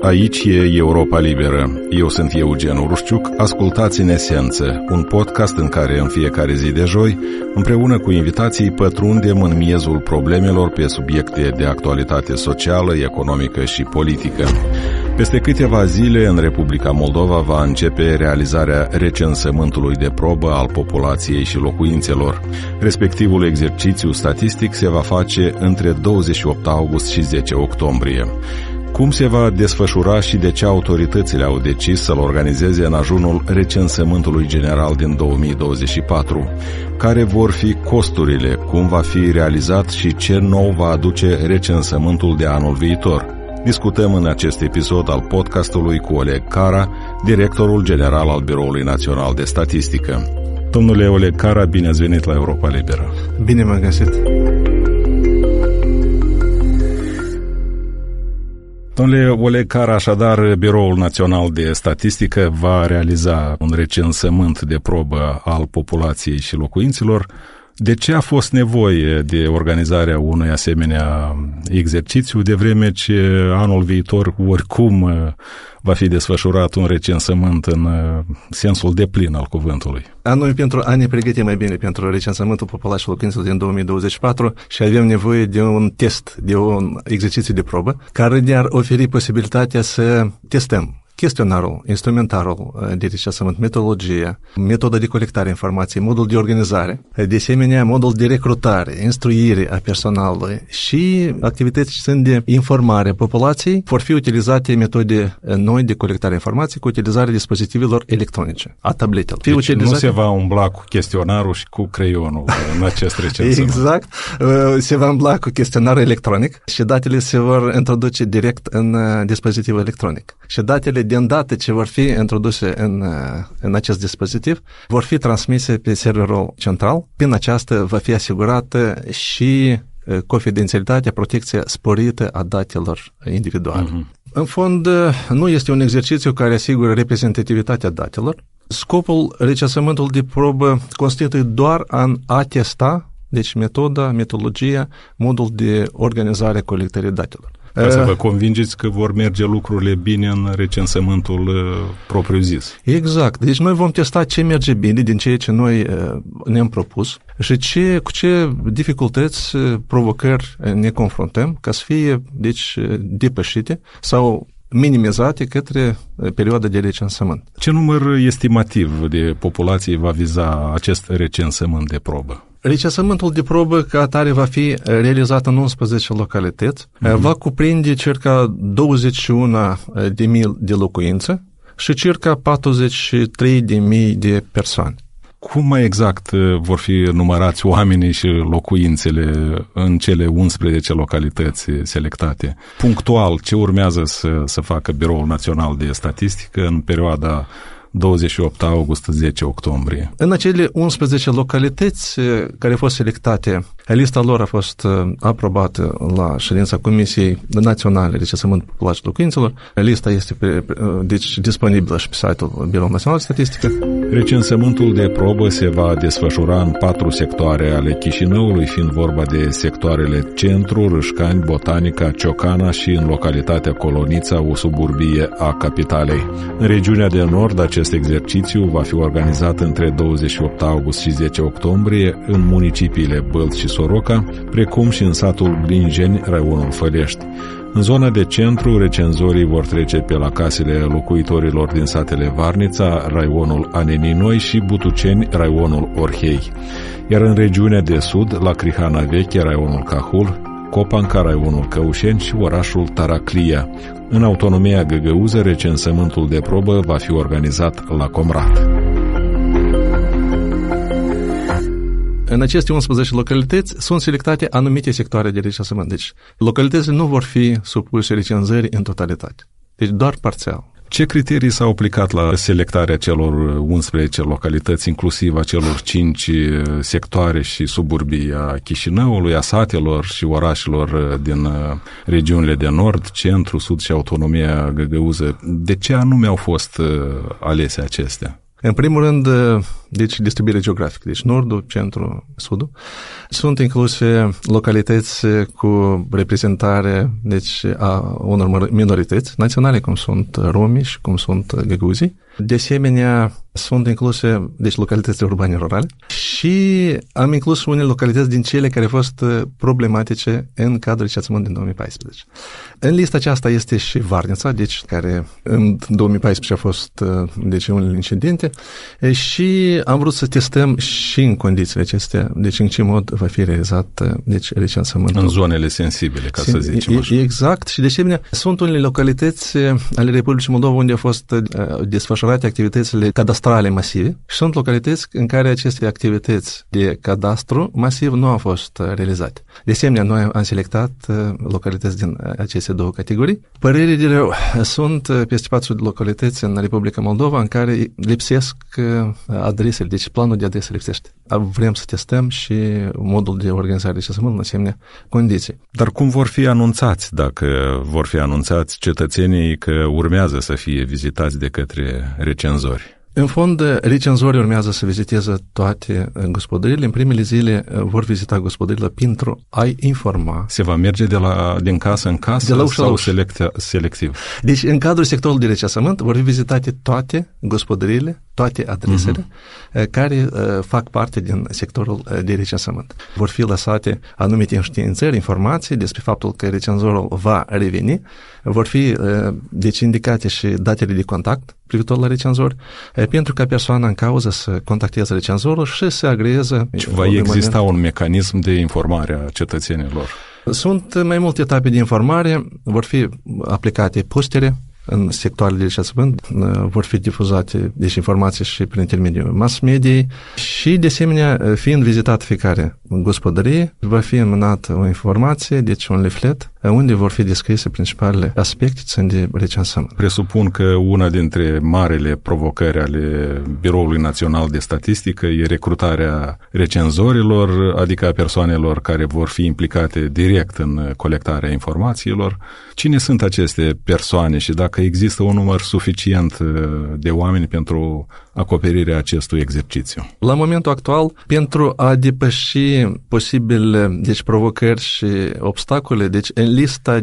Aici e Europa Liberă. Eu sunt Eugen Urușciuc. Ascultați În Esență, un podcast în care în fiecare zi de joi, împreună cu invitații, pătrundem în miezul problemelor pe subiecte de actualitate socială, economică și politică. Peste câteva zile, în Republica Moldova va începe realizarea recensământului de probă al populației și locuințelor. Respectivul exercițiu statistic se va face între 28 august și 10 octombrie. Cum se va desfășura și de ce autoritățile au decis să-l organizeze în ajunul recensământului general din 2024? Care vor fi costurile, cum va fi realizat și ce nou va aduce recensământul de anul viitor? Discutăm în acest episod al podcastului cu Oleg Cara, directorul general al Biroului Național de Statistică. Domnule Oleg Cara, bine ați venit la Europa Liberă. Bine m-am găsit. Domnule Oleg Cara, așadar, Biroul Național de Statistică va realiza un recensământ de probă al populației și locuințelor. De ce a fost nevoie de organizarea unui asemenea exercițiu, de vreme ce anul viitor oricum va fi desfășurat un recensământ în sensul deplin al cuvântului? Noi pentru a ne pregăti mai bine pentru recensământul populației și locuințelor din 2024 și avem nevoie de un test, de un exercițiu de probă, care ne-ar oferi posibilitatea să testăm chestionarul, instrumentarul de recensământ, metodologia, metoda de colectare a informației, modul de organizare, de asemenea modul de recrutare, instruire a personalului și activități ce sunt de informare a populației. Vor fi utilizate metode noi de colectare a informației cu utilizarea dispozitivelor electronice, a tabletelor. Deci nu se va umbla cu chestionarul și cu creionul în acest recensământ. Exact. Se va umbla cu chestionarul electronic și datele se vor introduce direct în dispozitivul electronic. Și datele de îndată ce vor fi introduse în acest dispozitiv, vor fi transmise pe serverul central. Prin aceasta va fi asigurată și confidențialitatea, protecția sporită a datelor individuale. În fond, nu este un exercițiu care asigură reprezentativitatea datelor. Scopul recensământului de probă constituie doar în a testa, deci metoda, metodologia, modul de organizare a colectării datelor. Ca să vă convingeți că vor merge lucrurile bine în recensământul propriu-zis. Exact. Deci noi vom testa ce merge bine din ceea ce noi ne-am propus și cu ce dificultăți, provocări ne confruntăm ca să fie, deci, depășite sau minimizate către perioada de recensământ. Ce număr estimativ de populație va viza acest recensământ de probă? Recensământul de probă ca atare va fi realizat în 11 localități, va cuprinde circa 21.000 de locuințe și circa 43.000 de persoane. Cum mai exact vor fi numărați oamenii și locuințele în cele 11 localități selectate? Punctual, ce urmează să facă Biroul Național de Statistică în perioada 28 august-10 octombrie? În acele 11 localități care au fost selectate, lista lor a fost aprobată la ședința Comisiei Naționale de Recensământ Populației și Locuințelor. Lista este deci disponibilă și pe site-ul Biroului Național de Statistică. Recensământul de probă se va desfășura în 4 sectoare ale Chișinăului, fiind vorba de sectoarele Centru, Râșcani, Botanica, Ciocana și în localitatea Colonița, o suburbie a capitalei. În regiunea de nord, acest exercițiu va fi organizat între 28 august și 10 octombrie în municipiile Bălți și Soroca, precum și în satul Glinjeni, raionul Fălești. În zona de centru, recenzorii vor trece pe la casele locuitorilor din satele Varnița, raionul Aneninoi și Butuceni, raionul Orhei. Iar în regiunea de sud, la Crihana Veche, raionul Cahul, Copanca, raionul Căușeni și orașul Taraclia. În autonomia găgăuză, recensământul de probă va fi organizat la Comrat. În aceste 11 localități sunt selectate anumite sectoare de recensământ. Deci, localitățile nu vor fi supuse recenzării în totalitate. Deci, doar parțial. Ce criterii s-au aplicat la selectarea celor 11 localități, inclusiv a celor 5 sectoare și suburbii a Chișinăului, a satelor și orașelor din regiunile de nord, centru, sud și autonomia găgăuză? De ce anume au fost alese acestea? În primul rând, deci distribuire geografică, deci nordul, centrul, sudul. Sunt incluse localități cu reprezentare, deci a unor minorități naționale, cum sunt romii și cum sunt găguzii. De asemenea, sunt incluse, deci, localități urbane rurale și am inclus unele localități din cele care au fost problematice în cadrul recensământului din 2014. În lista aceasta este și Varnița, deci, care în 2014 a fost, deci, unele incidente și am vrut să testăm și în condițiile acestea, deci, în ce mod va fi realizat, deci, recensământul. În zonele sensibile, ca să zicem așa. Exact, și de asemenea, sunt unele localități ale Republicii Moldova unde au fost desfășurate activitățile cadastrale masive și sunt localități în care aceste activități de cadastru masiv nu au fost realizate. De asemenea, noi am selectat localități din aceste două categorii. Părerile de rău, sunt peste 4 localități în Republica Moldova în care lipsesc adresele, deci planul de adrese lipsește. Vrem să testăm și modul de organizare de recensământ în asemenea condiții. Dar cum vor fi anunțați, dacă vor fi anunțați cetățenii că urmează să fie vizitați de către recenzori? În fond, recenzorii urmează să viziteze toate gospodăriile. În primele zile vor vizita gospodările pentru a-i informa. Se va merge din casă în casă de la ușă sau selectiv? Deci, în cadrul sectorului de recensământ vor fi vizitate toate gospodăriile, toate adresele care fac parte din sectorul de recensământ. Vor fi lăsate anumite înștiințări, informații despre faptul că recenzorul va reveni. Vor fi, deci, indicate și datele de contact privitor la recenzor, pentru ca persoana în cauză să contacteze recenzorul și să agreeze. Va exista un mecanism de informare a cetățenilor? Sunt mai multe etape de informare, vor fi aplicate postere în sectoarele de recensământ, vor fi difuzate deci informații și prin intermediul mass mediei și, de asemenea, fiind vizitat fiecare gospodărie, va fi înmânat o informație, deci un leaflet, unde vor fi descrise principalele aspecte țin de recensământ. Presupun că una dintre marele provocări ale Biroului Național de Statistică e recrutarea recenzorilor, adică a persoanelor care vor fi implicate direct în colectarea informațiilor. Cine sunt aceste persoane și dacă există un număr suficient de oameni pentru acoperirea acestui exercițiu? La momentul actual, pentru a depăși posibile deci, provocări și obstacole, deci în lista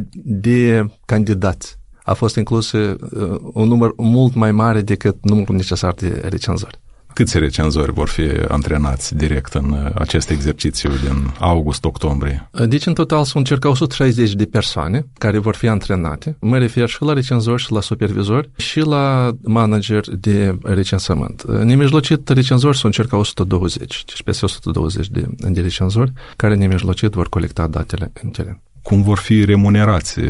de candidați a fost inclus un număr mult mai mare decât numărul necesar de recenzori. Câți recenzori vor fi antrenați direct în acest exercițiu din august-octombrie? Deci, în total, sunt circa 160 de persoane care vor fi antrenate. Mă refer și la recenzori, și la supervizori, și la manageri de recensământ. Nemijlocit, recenzori sunt circa 120, deci peste 120 de recenzori care nemijlocit vor colecta datele în teren. Cum vor fi remunerați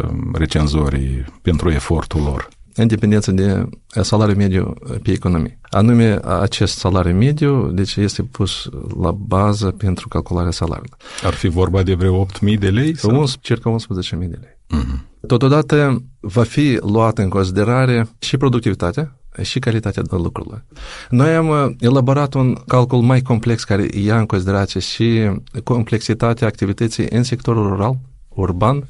recenzorii pentru efortul lor? În dependență de salariul mediu pe economie. Anume, acest salariu mediu, deci este pus la bază pentru calcularea salariului. Ar fi vorba de vreo 8.000 de lei? Sau? Circa 11.000 de lei. Totodată va fi luată în considerare și productivitatea și calitatea lucrurilor. Noi am elaborat un calcul mai complex care ia în considerație și complexitatea activității în sectorul rural, urban,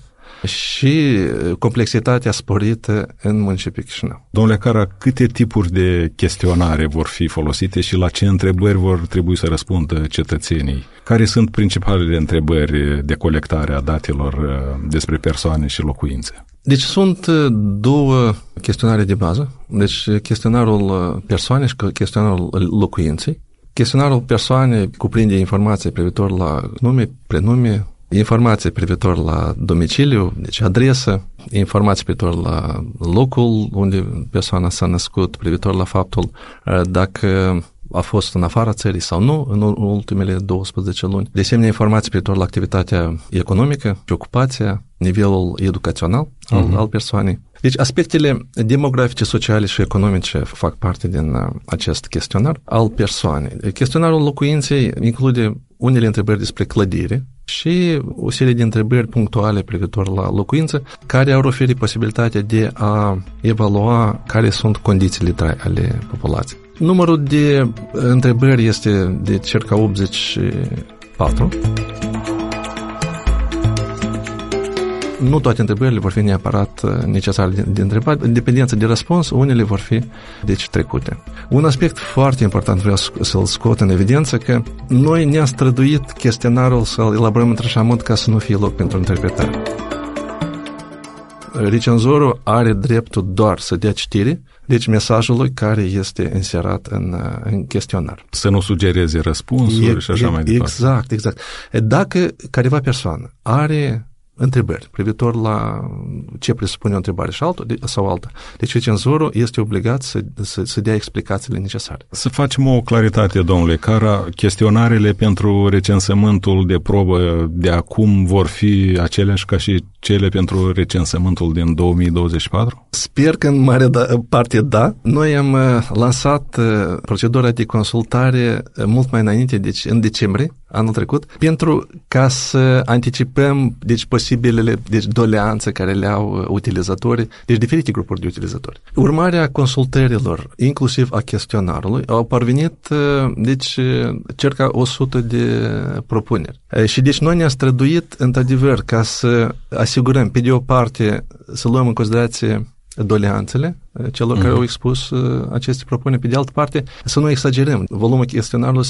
și complexitatea sporită în municipiul Chișinău. Domnule Cara, câte tipuri de chestionare vor fi folosite și la ce întrebări vor trebui să răspundă cetățenii? Care sunt principalele întrebări de colectare a datelor despre persoane și locuințe? Deci sunt două chestionare de bază, deci chestionarul persoane și chestionarul locuinței. Chestionarul persoane cuprinde informații privitor la nume, prenume, informații privitor la domiciliu, deci adresă, informații privitor la locul unde persoana s-a născut, privitor la faptul dacă a fost în afara țării sau nu în ultimele 12 luni. De asemenea, informații privitor la activitatea economică și ocupația, nivelul educațional al persoanei. Deci aspectele demografice, sociale și economice fac parte din acest chestionar al persoanei. Chestionarul locuinței include unele întrebări despre clădire și o serie de întrebări punctuale privitor la locuință care ar oferi posibilitatea de a evalua care sunt condițiile de trai ale populației. Numărul de întrebări este de circa 84. nu toate întrebările vor fi neapărat necesare de întrebat, în dependență de răspuns, unele vor fi, deci, trecute. Un aspect foarte important vreau să-l scot în evidență, că noi ne-am străduit chestionarul să-l elaborăm într-așa mod ca să nu fie loc pentru interpretare. Recenzorul are dreptul doar să dea citire, deci mesajului care este inserat în chestionar. Să nu sugereze răspunsuri și așa mai departe. Exact. Dacă careva persoană are întrebări privitor la ce presupune o întrebare sau alta, deci recenzorul este obligat să dea explicațiile necesare. Să facem o claritate, domnule Cara, chestionarele pentru recensământul de probă de acum vor fi aceleași ca și cele pentru recensământul din 2024? Sper că în mare parte da. Noi am lansat procedura de consultare mult mai înainte, deci în decembrie anul trecut, pentru ca să anticipăm posibilele doleanțe care le au utilizatorii, deci diferite grupuri de utilizatori. Urmarea consultărilor, inclusiv a chestionarului, au parvenit circa 100 de propuneri. Și deci noi ne-am străduit într-adevăr ca să asigurăm, pe de o parte, să luăm în considerație doleanțele celor care au expus aceste propuneri, pe de altă parte, să nu exagerăm. Volumul chestionarului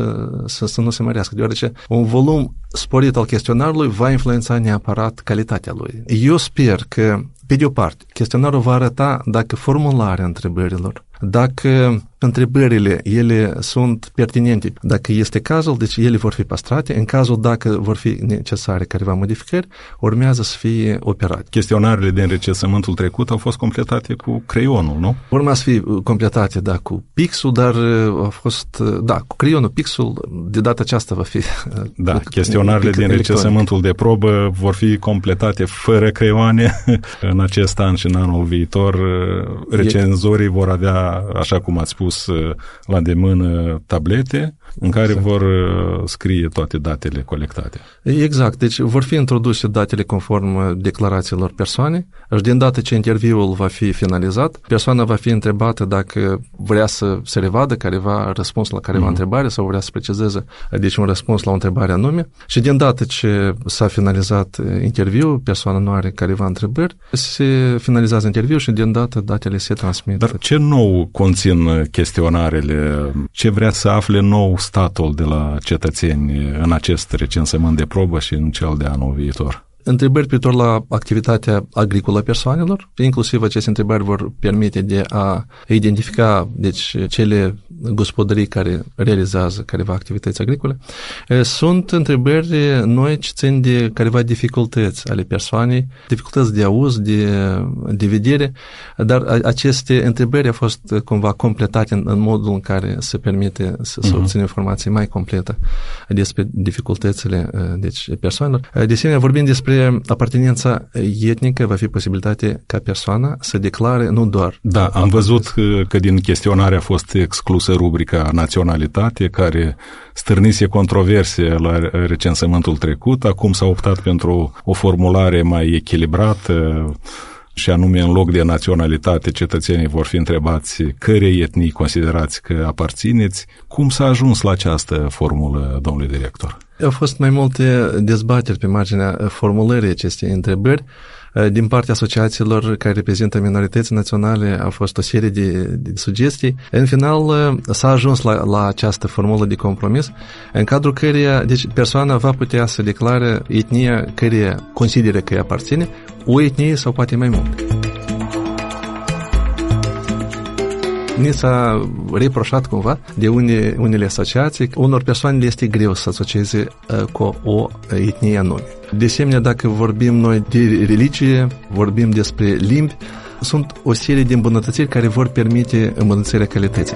să nu se mărească, deoarece un volum sporit al chestionarului va influența neapărat calitatea lui. Eu sper că, pe de o parte, chestionarul va arăta dacă formularea întrebărilor, dacă întrebările, ele sunt pertinente, dacă este cazul, deci ele vor fi păstrate, în cazul dacă vor fi necesare careva modificări, urmează să fie operate. Chestionarele din recensământul trecut au fost completate cu creionul, nu? Urma să fie completate, cu pixul, dar a fost, cu creionul, pixul, de data aceasta va fi... Da, chestionarele din recensământul de probă vor fi completate fără creioane în acest an și în anul viitor. Recenzorii vor avea, așa cum ați spus, la îndemână tablete în care vor scrie toate datele colectate. Exact, deci vor fi introduse datele conform declarațiilor persoanei și din dată ce interviul va fi finalizat, persoana va fi întrebată dacă vrea să se revadă careva răspuns la careva întrebare sau vrea să precizeze un răspuns la o întrebare anume și din dată ce s-a finalizat interviul, persoana nu are careva întrebări, se finalizează interviul și din dată datele se transmit. Dar ce nou conțin chestionarele? Ce vrea să afle nou statul de la cetățeni în acest recensământ de probă și în cel de anul viitor? Întrebări privitor la activitatea agricolă a persoanelor, inclusiv aceste întrebări vor permite de a identifica cele gospodării care realizează careva activități agricole. Sunt întrebări noi ce țin de careva dificultăți ale persoanei, dificultăți de auz, de vedere, dar aceste întrebări au fost cumva completate în modul în care se permite să obținem informații mai completă despre dificultățile persoanelor. De asemenea, vorbim despre apartenența etnică, va fi posibilitate ca persoana să declare nu doar... Da, am văzut că din chestionare a fost exclusă rubrica naționalitate, care stârnise controverse la recensământul trecut. Acum s-a optat pentru o formulare mai echilibrată și anume în loc de naționalitate cetățenii vor fi întrebați cărei etnii considerați că aparțineți. Cum s-a ajuns la această formulă, domnule director? Au fost mai multe dezbateri pe marginea formulării acestei întrebări. Din partea asociațiilor care reprezintă minorități naționale a fost o serie de sugestii. În final s-a ajuns la această formulă de compromis, în cadrul căreia persoana va putea să declare etnia căreia consideră că îi aparține, o etnie sau poate mai mult. Ni s-a reproșat cumva de unele asociații că unor persoane le este greu să asocieze cu o etnie anume. De asemenea, dacă vorbim noi de religie, vorbim despre limbi, sunt o serie de îmbunătățiri care vor permite îmbunătățirea calității.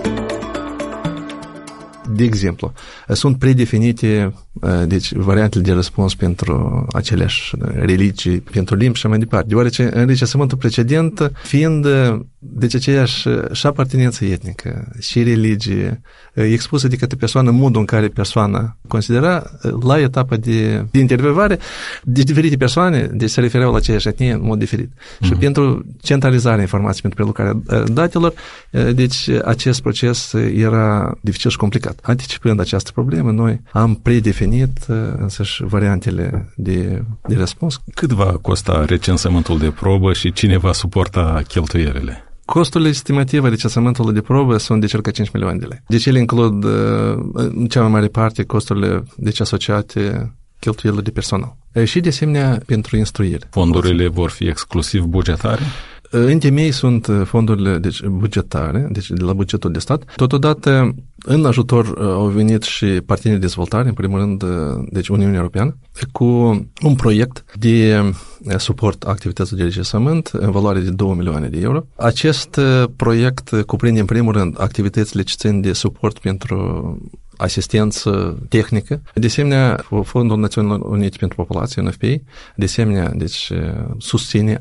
De exemplu, sunt predefinite variantele de răspuns pentru aceleași religii, pentru limbi și mai departe, deoarece în recensământul precedent, fiind aceeași și apartenență etnică și religie expusă de către persoană în modul în care persoana considera la etapa de intervievare, diferite persoane se refereau la aceeași etnie în mod diferit. Și pentru centralizarea informației, pentru prelucrarea datelor, acest proces era dificil și complicat. Anticipând această problemă, noi am predefinit însăși variantele de răspuns. Cât va costa recensământul de probă și cine va suporta cheltuielile? Costurile estimative de recensământului de probă sunt de circa 5 milioane de lei. Deci ele includ în cea mai mare parte costurile asociate cheltuielile de personal. Și de asemenea pentru instruire. Fondurile vor fi exclusiv bugetare? În temei sunt fondurile bugetare, deci de la bugetul de stat. Totodată, în ajutor au venit și parteneri de dezvoltare, în primul rând, deci Uniunea Europeană, cu un proiect de suport activității de recensământ în valoare de 2 milioane de euro. Acest proiect cuprinde, în primul rând, activitățile ce țin de suport pentru asistență tehnică. De asemenea, Fondul Națiunilor Unite pentru Populație, UNFPA, de asemenea, deci, susține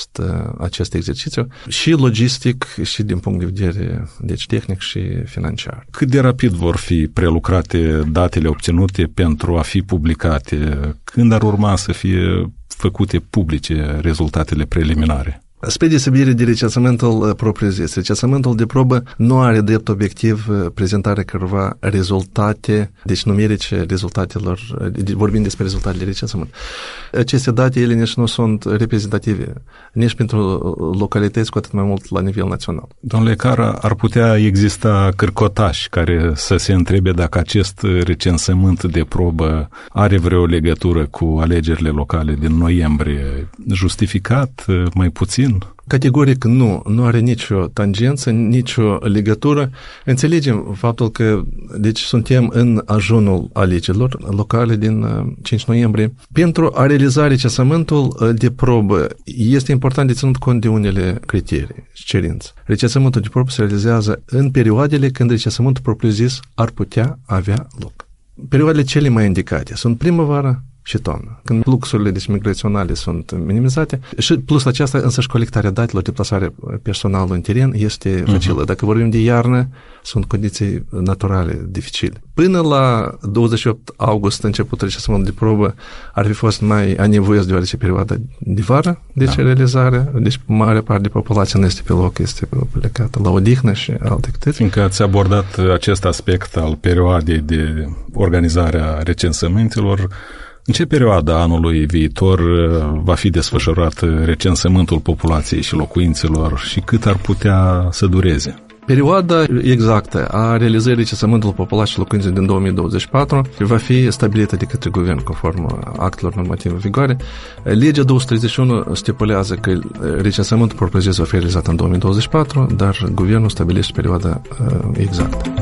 acest exercițiu și logistic și din punct de vedere deci, tehnic și financiar. Cât de rapid vor fi prelucrate datele obținute pentru a fi publicate? Când ar urma să fie făcute publice rezultatele preliminare? Spre deosebire de recensământul propriu-zis, recensământul de probă nu are drept obiectiv prezentarea cărora rezultate, deci numerice rezultatelor, vorbind despre rezultatele de recensământ. Aceste date, ele nici nu sunt reprezentative, nici pentru localități, cu atât mai mult la nivel național. Domnule Cara, ar putea exista cârcotași care să se întrebe dacă acest recensământ de probă are vreo legătură cu alegerile locale din noiembrie? Justificat, mai puțin? Categoric nu are nicio tangență, nicio legătură. Înțelegem faptul că deci suntem în ajunul alegerilor locale din 5 noiembrie. Pentru a realiza recensământul de probă este important de ținut cont de unele criterii și cerințe. Recensământul de probă se realizează în perioadele când recensământul propriu-zis ar putea avea loc. Perioadele cele mai indicate sunt primăvara și toamnă, când fluxurile migraționale sunt minimizate și plus la aceasta însăși colectarea datelor, deplasarea personalului în teren este facilă. Dacă vorbim de iarnă, sunt condiții naturale dificile. Până la 28 august, începutul recensământului de probă, ar fi fost mai anevoios deoarece perioada de vară, deci realizarea, deci mare parte de populație nu este pe loc, este plecată la odihnă și alte activități. Fiindcă ați abordat acest aspect al perioadei de organizare a recensămintelor, în ce perioadă anului viitor va fi desfășurat recensământul populației și locuințelor și cât ar putea să dureze? Perioada exactă a realizării recensământului populației și locuințelor din 2024 va fi stabilită de către guvern conform actelor normative în vigoare. Legea 231 stipulează că recensământul propriu-zis va fi realizat în 2024, dar guvernul stabilește perioada exactă.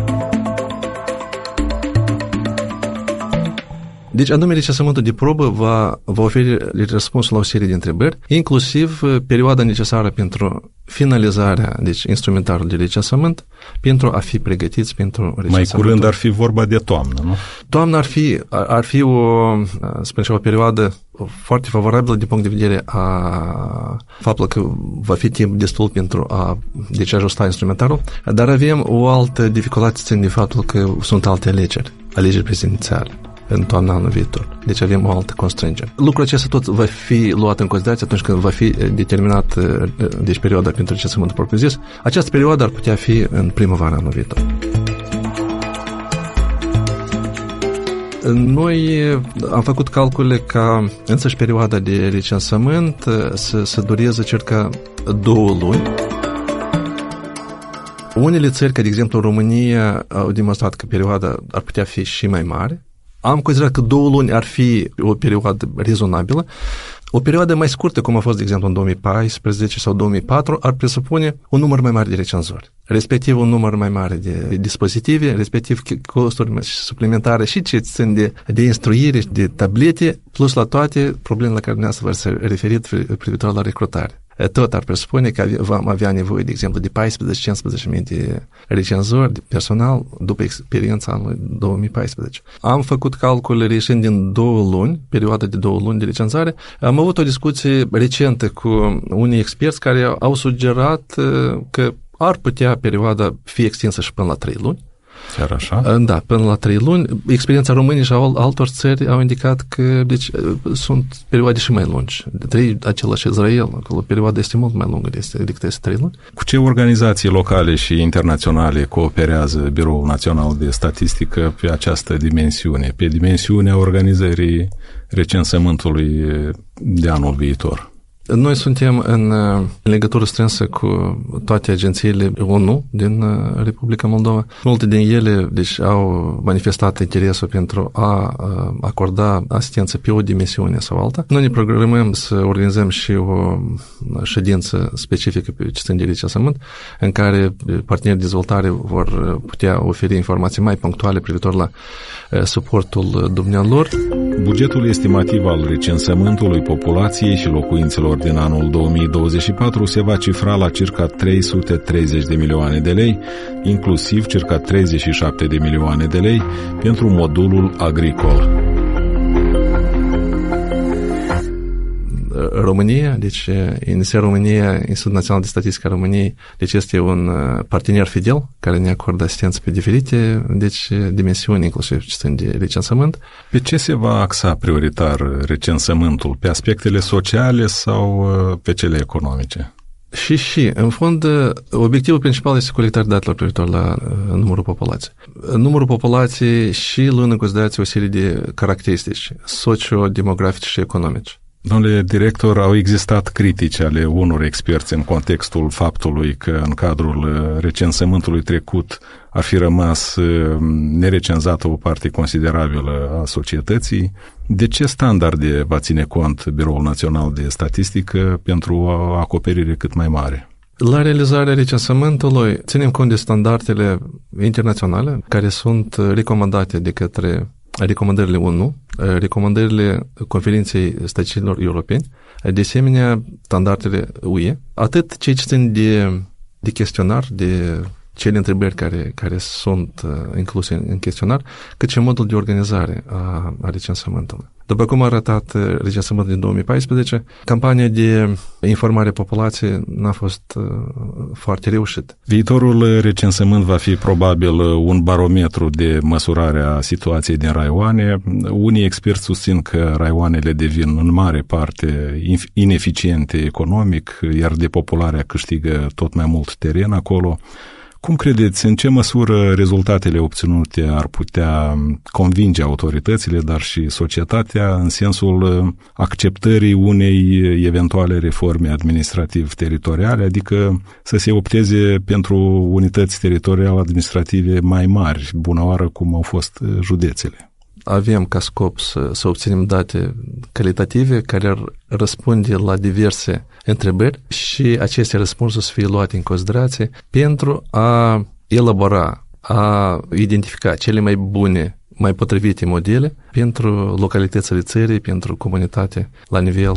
Deci, anume, recensământul de probă va oferi răspunsul la o serie de întrebări, inclusiv perioada necesară pentru finalizarea, deci instrumentarul de recensământ, pentru a fi pregătiți pentru recensământ. Mai curând ar fi vorba de toamnă, nu? Toamna ar fi o perioadă foarte favorabilă din punct de vedere a faptul că va fi timp destul pentru a ajusta instrumentarul, dar avem o altă dificultate țin de faptul că sunt alte alegeri prezidențiale în toamna anul viitor. Deci avem o altă constrângere. Lucrul acesta tot va fi luat în considerație atunci când va fi determinat deci perioada pentru recensământul propriu-zis. Această perioadă ar putea fi în primăvara anul viitor. Noi am făcut calcule ca însăși perioada de recensământ să dureze circa 2 luni. Unele țări, ca de exemplu România, au demonstrat că perioada ar putea fi și mai mare. Am considerat că 2 luni ar fi o perioadă rezonabilă. O perioadă mai scurtă, cum a fost, de exemplu, în 2014 sau 2004, ar presupune un număr mai mare de recenzori, respectiv un număr mai mare de dispozitive, respectiv costuri suplimentare și ce țin de instruire și de tablete, plus la toate problemele la care dumneavoastră v-ați referit privitor la recrutare. Tot ar presupune că vom avea nevoie, de exemplu, de 14-15.000 de recenzori, de personal, după experiența anului 2014. Am făcut calcule reieșind din 2 luni, perioada de 2 luni de recenzare. Am avut o discuție recentă cu unii experți care au sugerat că ar putea perioada fi extinsă și până la 3 luni. Chiar așa? Da, până la 3 luni. Experiența României și altor țări au indicat că sunt perioade și mai lungi. Același Israel, acolo perioada este mult mai lungă decât este 3 luni. Cu ce organizații locale și internaționale cooperează Biroul Național de Statistică pe această dimensiune, pe dimensiunea organizării recensământului de anul viitor? Noi suntem în legătură strânsă cu toate agențiile ONU din Republica Moldova. Multe din ele au manifestat interesul pentru a acorda asistență pe o dimensiune sau alta. Noi ne programăm să organizăm și o ședință specifică pe ce țin de recensământ, în care partenerii de dezvoltare vor putea oferi informații mai punctuale privitor la suportul dumnealor. Bugetul estimativ al recensământului populației și locuințelor din anul 2024 se va cifra la circa 330 de milioane de lei, inclusiv circa 37 de milioane de lei pentru modulul agricol. România, Iniția România, Institutul Național de Statistică a României, este un partener fidel care ne acordă asistență pe diferite dimensiuni, inclusiv ce țin de recensământ. Pe ce se va axa prioritar recensământul? Pe aspectele sociale sau pe cele economice? Și, în fond, obiectivul principal este colectarea datelor privitor la numărul populației. Numărul populației și luând în considerație o serie de caracteristici sociodemografice și economice. Domnule director, au existat critici ale unor experți în contextul faptului că în cadrul recensământului trecut ar fi rămas nerecenzată o parte considerabilă a societății. De ce standarde va ține cont Biroul Național de Statistică pentru o acoperire cât mai mare? La realizarea recensământului ținem cont de standardele internaționale care sunt recomandate de către recomandările ONU, recomandările Conferinței Statisticienilor Europeni, de asemenea standardele UE, atât cei ce țin de chestionar, de cele întrebări care sunt incluse în chestionar, cât și modul de organizare a recensământului. După cum a arătat recensământul din 2014, campania de informare a populației n-a fost foarte reușită. Viitorul recensământ va fi probabil un barometru de măsurare a situației din raioane. Unii experți susțin că raioanele devin în mare parte ineficiente economic, iar depopularea câștigă tot mai mult teren acolo. Cum credeți, în ce măsură rezultatele obținute ar putea convinge autoritățile, dar și societatea în sensul acceptării unei eventuale reforme administrativ-teritoriale, adică să se opteze pentru unități teritorial-administrative mai mari, bună oară cum au fost județele? Avem ca scop să obținem date calitative care ar răspunde la diverse întrebări și aceste răspunsuri să fie luate în considerație pentru a elabora, a identifica cele mai bune, mai potrivite modele pentru localitățile țării, pentru comunitate la nivel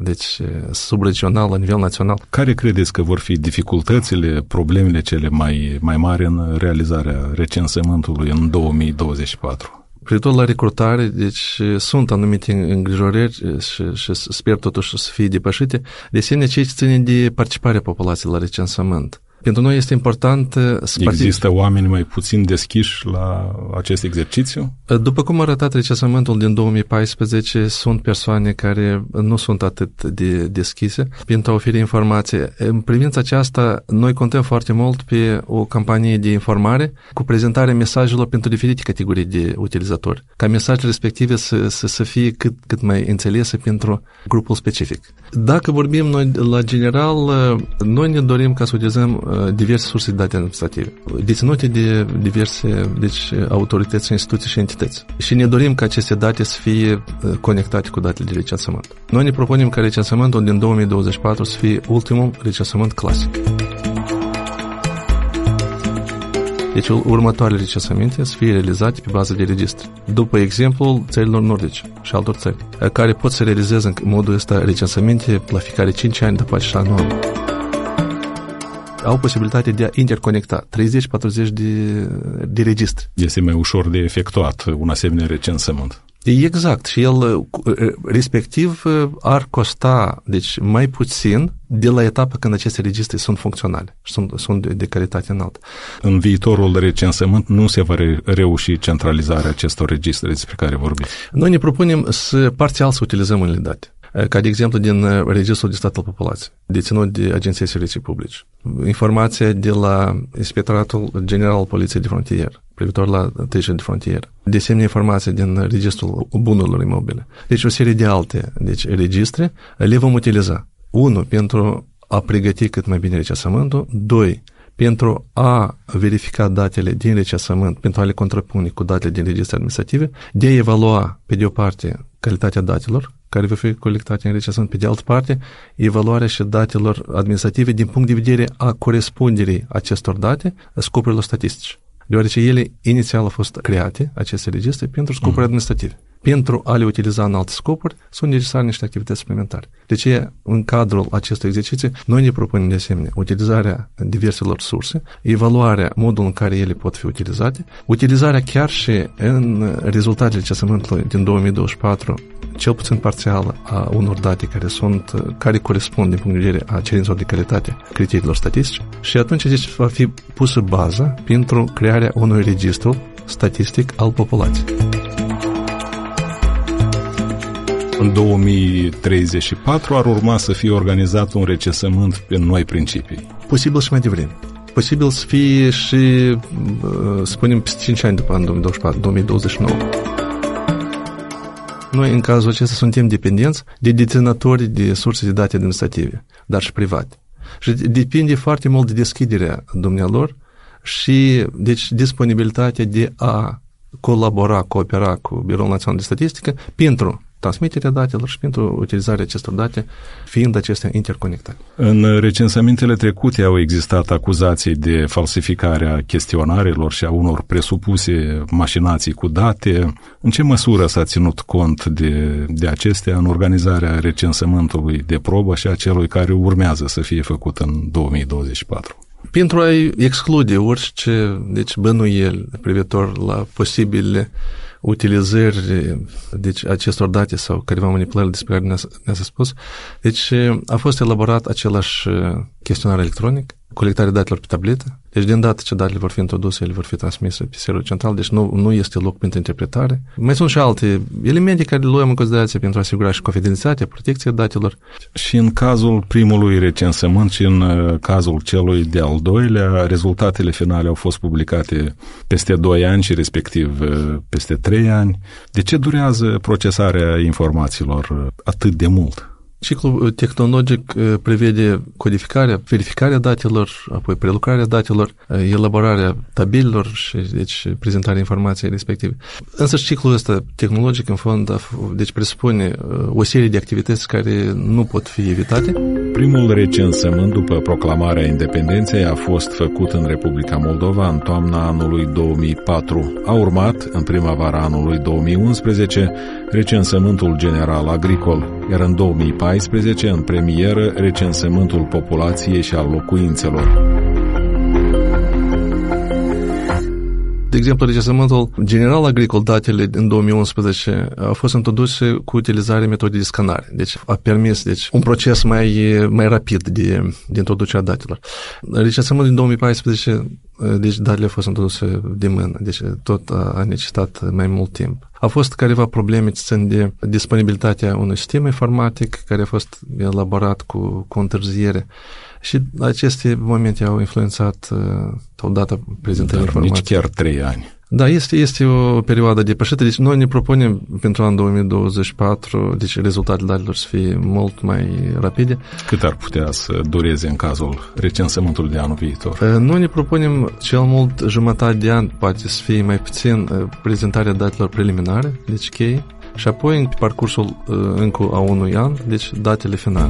subregional, la nivel național. Care credeți că vor fi dificultățile, problemele cele mai mari în realizarea recensământului în 2024? Privitor la recrutare, sunt anumite îngrijorări și sper totuși să fie depășite. De asemenea, ce ține de participarea populației la recensământ. Pentru noi este important să Există oameni mai puțin deschiși la acest exercițiu? După cum a arătat recensământul din 2014, sunt persoane care nu sunt atât de deschise pentru a oferi informație. În privința aceasta, noi contăm foarte mult pe o campanie de informare cu prezentarea mesajelor pentru diferite categorii de utilizatori, ca mesajele respective să fie cât mai înțelese pentru grupul specific. Dacă vorbim noi la general, noi ne dorim ca să utilizăm diverse surse de date administrative, deținute de diverse autorități, instituții și entități. Și ne dorim ca aceste date să fie conectate cu datele de recensământ. Noi ne propunem ca recensământul din 2024 să fie ultimul recensământ clasic. Deci următoarele recensăminte să fie realizate pe bază de registre, după exemplul țărilor nordice și altor țări, care pot să realizeze în modul ăsta recensăminte la fiecare 5 ani după aceea anual. Au posibilitatea de a interconecta 30-40 de registre. Este mai ușor de efectuat un asemenea recensământ. Exact. Și el, respectiv, ar costa, deci, mai puțin de la etapa când aceste registre sunt funcționale și sunt de calitate înaltă. În viitorul recensământ nu se va reuși centralizarea acestor registre despre care vorbiți. Noi ne propunem parțial să utilizăm unele date. Ca de exemplu din Registrul de Stat al Populației, deținut de Agenția Servicii Publici. Informația de la Inspectoratul General al Poliției de Frontieră, privitor la trecere de frontieră. De asemenea, informații din Registrul Bunurilor Imobile. Deci o serie de alte registre le vom utiliza. 1. Pentru a pregăti cât mai bine recensământul. 2. Pentru a verifica datele din recensământ, pentru a le contrapune cu datele din registre administrative, de a evalua, pe de o parte, calitatea datelor care vor fi colectate în recensământ, pe de altă parte, evaluarea și datelor administrative din punct de vedere a corespunderii acestor date scopurilor statistice. Deoarece ele inițial au fost create, aceste registre, pentru scopuri administrative. Pentru a le utiliza în alte scopuri, sunt necesare niște activități suplimentare. De ce, în cadrul acestui exercițiu, noi ne propunem de asemenea utilizarea diverselor surse, evaluarea modul în care ele pot fi utilizate, utilizarea chiar și în rezultatele recensământului din 2024, cel puțin parțială, a unor date care corespund din punct de vedere a cerințelor de calitate criteriilor statistice și atunci deci va fi pusă baza pentru crearea unui registru statistic al populației. În 2034 ar urma să fie organizat un recensământ pe noi principii. Posibil și mai devreme. Posibil să fie și, spunem, peste 5 ani după anul 2024, 2029. Noi, în cazul acesta, suntem dependenți de deținători de surse de date administrative, dar și private. Și depinde foarte mult de deschiderea dumnealor și, deci, disponibilitatea de a coopera cu Biroul Național de Statistică pentru transmiterea datelor și pentru utilizarea acestor date, fiind acestea interconectate. În recensămintele trecute au existat acuzații de falsificare a chestionarelor și a unor presupuse mașinații cu date. În ce măsură s-a ținut cont de acestea în organizarea recensământului de probă și a celui care urmează să fie făcut în 2024? Pentru a exclude orice bănuieli privitor la posibile utilizări acestor date sau careva manipulări despre care ne-ați spus, deci a fost elaborat același chestionar electronic, colectarea datelor pe tabletă. Deci, de îndată ce datele vor fi introduse, ele vor fi transmise pe serverul central, deci nu este loc pentru interpretare. Mai sunt și alte elemente care le luăm în considerație pentru a asigura și confidențialitatea, protecția datelor. Și în cazul primului recensământ și în cazul celui de-al doilea, rezultatele finale au fost publicate peste 2 ani și respectiv peste 3 ani. De ce durează procesarea informațiilor atât de mult? Ciclul tehnologic prevede codificarea, verificarea datelor, apoi prelucrarea datelor, elaborarea tabelelor și deci prezentarea informației respective. Însă ciclul ăsta tehnologic în fond deci presupune o serie de activități care nu pot fi evitate. Primul recensământ după proclamarea independenței a fost făcut în Republica Moldova în toamna anului 2004. A urmat, în primăvara anului 2011, recensământul general agricol, iar în 2014, în premieră, recensământul populației și al locuințelor. De exemplu, recensământul general agricol, datele în 2011 au fost introduse cu utilizarea metodei de scanare. Deci a permis un proces mai rapid de introducerea datelor. Recensământul din 2014, deci datele au fost introduse de mână, deci tot a necesitat mai mult timp. Au fost careva probleme ce țin de disponibilitatea unui sistem informatic care a fost elaborat cu întârziere. Și aceste momente au influențat data prezentării informației. Nici chiar 3 ani. Da, este o perioadă depășită. Deci noi ne propunem pentru anul 2024, deci rezultatele datelor să fie mult mai rapide. Cât ar putea să dureze în cazul recensământului de anul viitor? Noi ne propunem cel mult jumătate de an, poate să fie mai puțin, prezentarea datelor preliminare, deci cheie, și apoi pe parcursul încă a unui an, deci datele finale.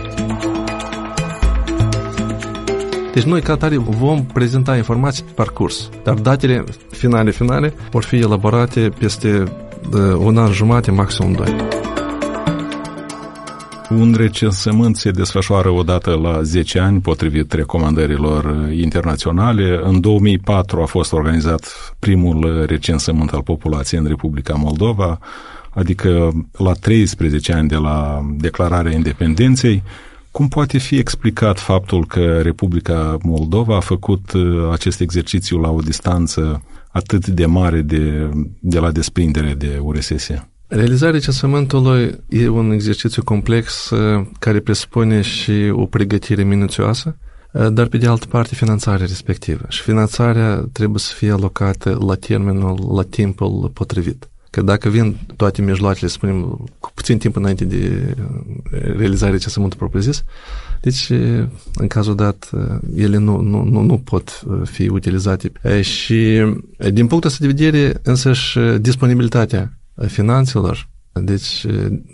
Deci noi, ca atare, vom prezenta informații pe parcurs, dar datele finale vor fi elaborate peste un an jumate, maximum 2. Un recensământ se desfășoară odată la 10 ani, potrivit recomandărilor internaționale. În 2004 a fost organizat primul recensământ al populației în Republica Moldova. adică la 13 ani de la declararea independenței, cum poate fi explicat faptul că Republica Moldova a făcut acest exercițiu la o distanță atât de mare de la desprindere de URSS? Realizarea recensământului e un exercițiu complex care presupune și o pregătire minuțioasă, dar pe de altă parte finanțarea respectivă. Și finanțarea trebuie să fie alocată la termenul, la timpul potrivit. Că dacă vin toate mijloacele, spunem, cu puțin timp înainte de realizarea recensământului propriu-zis, deci, în cazul dat, ele nu pot fi utilizate. Și, din punctul ăsta de vedere, însăși, disponibilitatea finanțelor, deci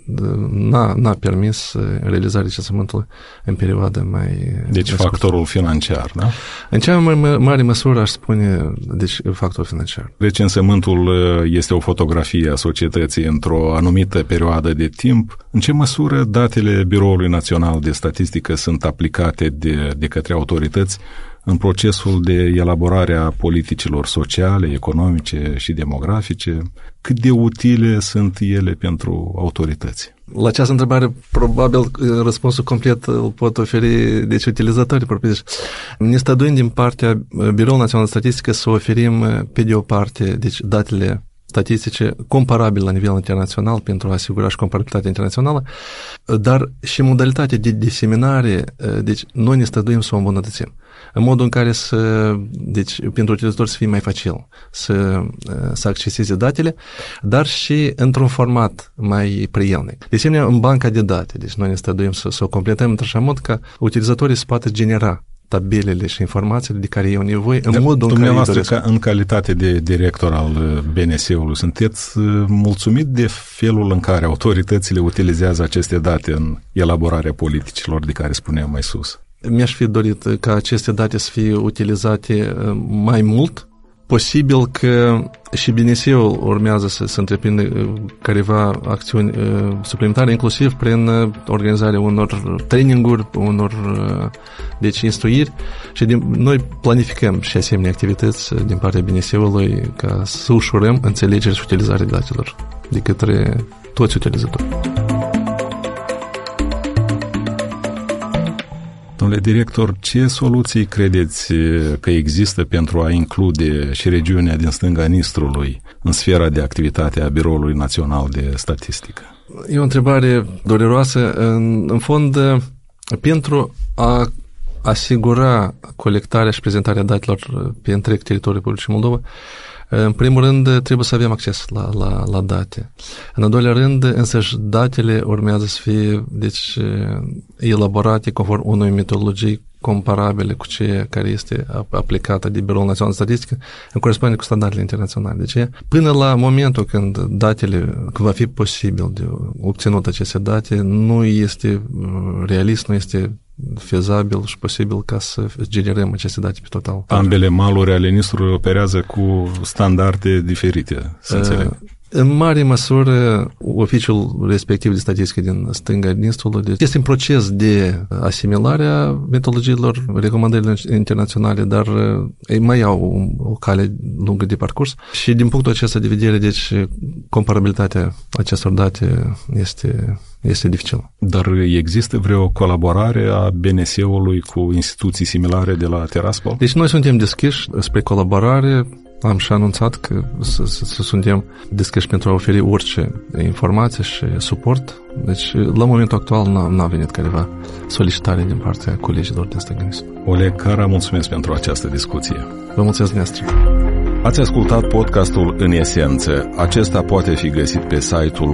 n-a permis realizarea recensământului în perioada mai... Deci factorul financiar, da? În cea mai mare măsură aș spune, deci, factorul financiar. Recensământul este o fotografie a societății într-o anumită perioadă de timp. În ce măsură datele Biroului Național de Statistică sunt aplicate de către autorități în procesul de elaborare a politicilor sociale, economice și demografice? Cât de utile sunt ele pentru autorități? La această întrebare, probabil, răspunsul complet îl pot oferi, deci, utilizatorii propriu-ziși. Ne stăduim din partea Biroului Național de Statistică să oferim, pe de o parte, deci, datele statistice comparabile la nivel internațional pentru a asigura și comparabilitatea internațională, dar și modalitatea de diseminare, deci, noi ne stăduim să o îmbunătățim. În modul în care deci, pentru utilizator să fie mai facil să acceseze datele, dar și într-un format mai prielnic. De asemenea, în banca de date, deci noi ne stăduim să o completăm într-așa mod ca utilizatorii să poată genera tabelele și informațiile de care au nevoie în modul în care dumneavoastră, în calitate de director al BNS-ului, sunteți mulțumit de felul în care autoritățile utilizează aceste date în elaborarea politicilor de care spuneam mai sus? Mi-aș fi dorit ca aceste date să fie utilizate mai mult. Posibil că și BNS-ul urmează să întreprindă careva acțiuni suplimentare, inclusiv prin organizarea unor traininguri, unor deci instruiri, și noi planificăm și asemenea activități din partea BNS-ului ca să ușurăm înțelegerea și utilizarea datelor de către toți utilizatorii. Domnule director, ce soluții credeți că există pentru a include și regiunea din stânga Nistrului în sfera de activitate a Biroului Național de Statistică? E o întrebare dureroasă. În fond, pentru a asigura colectarea și prezentarea datelor pe întreg teritoriul Republicii Moldova, în primul rând, trebuie să avem acces la date. În al doilea rând, însăși, datele urmează să fie, deci, elaborate conform unei metodologii comparabile cu ceea care este aplicată de Biroul Național de Statistică în corespundere cu standardele internaționale. Deci, până la momentul când când va fi posibil de obținut aceste date, nu este realist, nu este fezabil și posibil ca să generăm aceste date pe total. Ambele maluri ale Nistrului operează cu standarde diferite, să înțeleg. În mare măsură, oficiul respectiv de statistică din stânga Nistrului este în proces de asimilare a metodologiilor, recomandărilor internaționale, dar ei mai au o cale lungă de parcurs și din punctul acesta de vedere, deci, comparabilitatea acestor date este dificilă. Dar există vreo colaborare a BNS-ului cu instituții similare de la Tiraspol? Deci noi suntem deschiși spre colaborare. Am și anunțat că suntem deschiși pentru a oferi orice informație și suport. Deci, la momentul actual, n-a venit careva solicitare din partea colegilor din stânga Nistrului. Oleg Cara, mulțumesc pentru această discuție. Vă mulțumesc dumneavoastră. Ați ascultat podcastul În Esență. Acesta poate fi găsit pe site-ul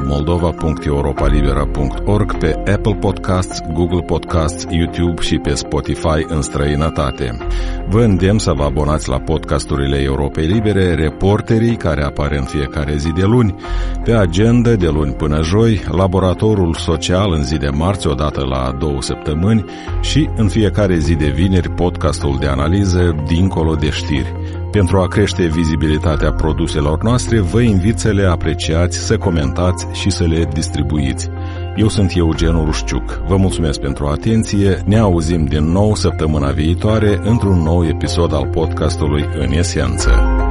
moldova.europalibera.org, pe Apple Podcasts, Google Podcasts, YouTube și pe Spotify în străinătate. Vă îndemn să vă abonați la podcasturile Europei Libere, Reporterii, care apare în fiecare zi de luni, pe Agenda de luni până joi, Laboratorul Social în zi de marți, odată la 2 săptămâni, și în fiecare zi de vineri podcastul de analiză Dincolo de știri. Pentru a crește vizibilitatea produselor noastre, vă invit să le apreciați, să comentați și să le distribuiți. Eu sunt Eugen Urușciuc. Vă mulțumesc pentru atenție. Ne auzim din nou săptămâna viitoare într-un nou episod al podcastului În Esență.